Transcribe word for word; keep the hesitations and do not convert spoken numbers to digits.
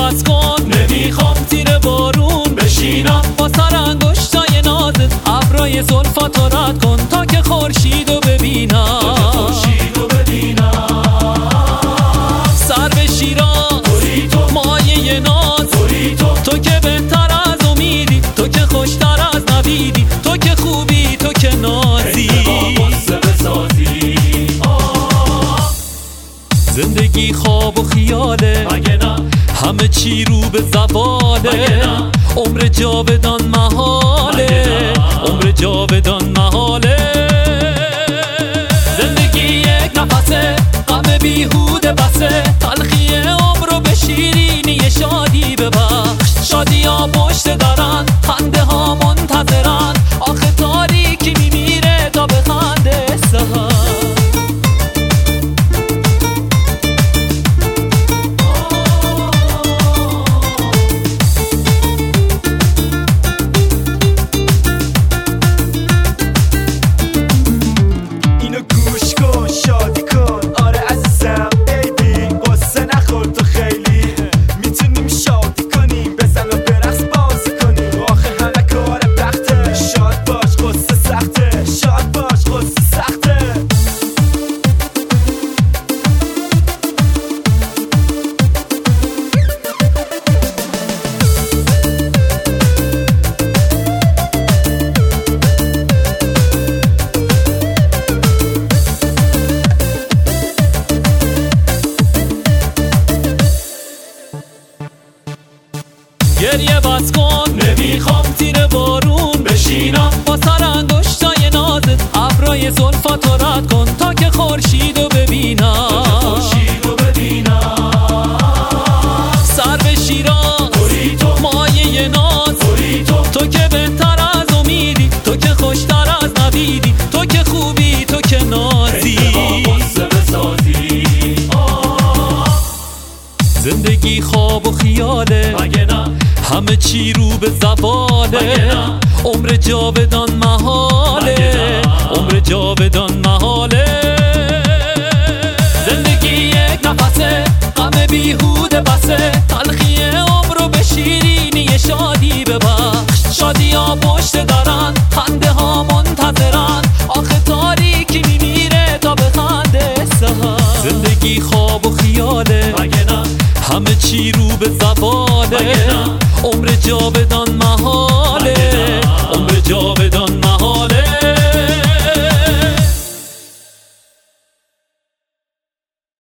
بس کن، نمیخوام زیر بارون بشینم. با سر انگشتای نازت ابرای زلفاتو رد کن تا که خورشیدو ببینم. سر به شیراز مایه ناز، تو که بهتر از امیدی، تو که خوشتر از نویدی، تو که خوبی، تو که نازی. زندگی خواب و خیاله، همه چی رو به زواله. عمر جاودان محاله، عمر جاودان محاله. زندگی یک نفسه، غم بیهوده بسه. تلخی عمرو به شیرینی شادی ببخش. شادی ها پشت دارن، خنده ها منتظرن. آخه تاریکی میمیره تا بخنده سحر. گریه بس کن، نمیخوام زیر بارون بشینم. با سر انگشتای نازت ابرای زلفاتو رد کن تا که خورشیدو ببینم. سر به شیراز مایه ناز، تو که بهتر از امیدی، تو که خوشتر از نویدی، تو که خوبی، تو که نازی. زندگی خواب و خیاله، همه چی رو به زواله. عمر جاودان محاله، عمر جاودان محاله. زندگی یک نفسه، غم بیهوده بسه. تلخی عمرو به شیرینی شادی ببخش. شادی ها پشت دارن، خنده ها منتظرن. آخه تاریکی میمیره تا بخنده سحر. زندگی خواب و خیاله، همه چی رو به زواله. عمر جاودان محال